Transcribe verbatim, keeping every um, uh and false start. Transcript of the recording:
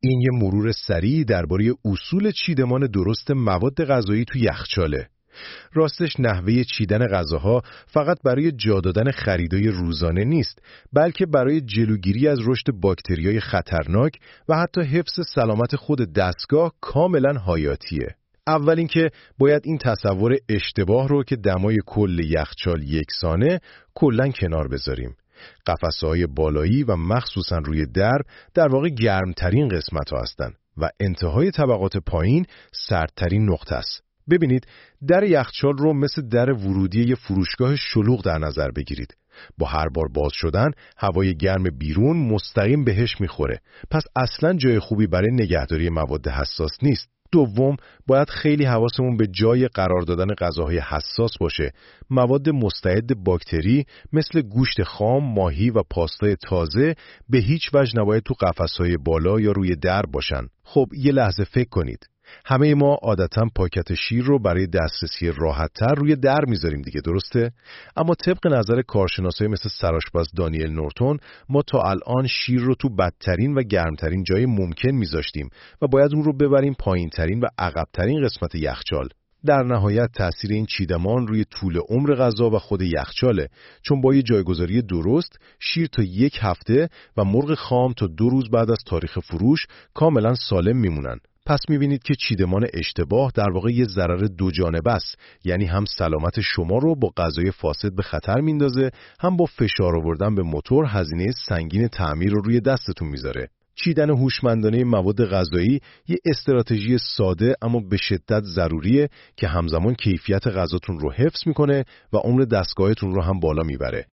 این یه مرور سریع درباره اصول چیدمان درست مواد غذایی تو یخچاله. راستش نحوه چیدن غذاها فقط برای جا دادن خریدای روزانه نیست، بلکه برای جلوگیری از رشد باکتریای خطرناک و حتی حفظ سلامت خود دستگاه کاملا حیاتیه. اول اینکه باید این تصور اشتباه رو که دمای کل یخچال یکسانه کلاً کنار بذاریم. قفسه‌های بالایی و مخصوصاً روی درب در واقع گرمترین قسمت‌ها هستن و انتهای طبقات پایین سردترین نقطه است. ببینید، در یخچال رو مثل در ورودی یه فروشگاه شلوغ در نظر بگیرید. با هر بار باز شدن هوای گرم بیرون مستقیم بهش میخوره، پس اصلاً جای خوبی برای نگهداری مواد حساس نیست. دوم، باید خیلی حواسمون به جای قرار دادن غذاهای حساس باشه. مواد مستعد باکتری مثل گوشت خام، ماهی و پاستای تازه به هیچ وجه نباید تو قفس‌های بالا یا روی در باشن. خب یه لحظه فکر کنید. همه ما عادتاً پاکت شیر رو برای دسترسی راحت‌تر روی در میذاریم دیگه، درسته؟ اما طبق نظر کارشناسای مثل سرآشپز دانیل نورتون، ما تا الان شیر رو تو بدترین و گرمترین جای ممکن میذاشتیم و باید اون رو ببریم پایینترین و عقبترین قسمت یخچال. در نهایت تأثیر این چیدمان روی طول عمر غذا و خود یخچاله، چون با یه جایگذاری درست شیر تا یک هفته و مرغ خام تا دو روز بعد از تاریخ فروش کاملا سالم میمونن. پس میبینید که چیدمان اشتباه در واقع یه ضرر دو جانبه است، یعنی هم سلامت شما رو با غذای فاسد به خطر میندازه، هم با فشار آوردن به موتور هزینه سنگین تعمیر رو روی دستتون میذاره. چیدن هوشمندانه مواد غذایی یه استراتژی ساده اما به شدت ضروریه که همزمان کیفیت غذاتون رو حفظ میکنه و عمر دستگاهتون رو هم بالا میبره.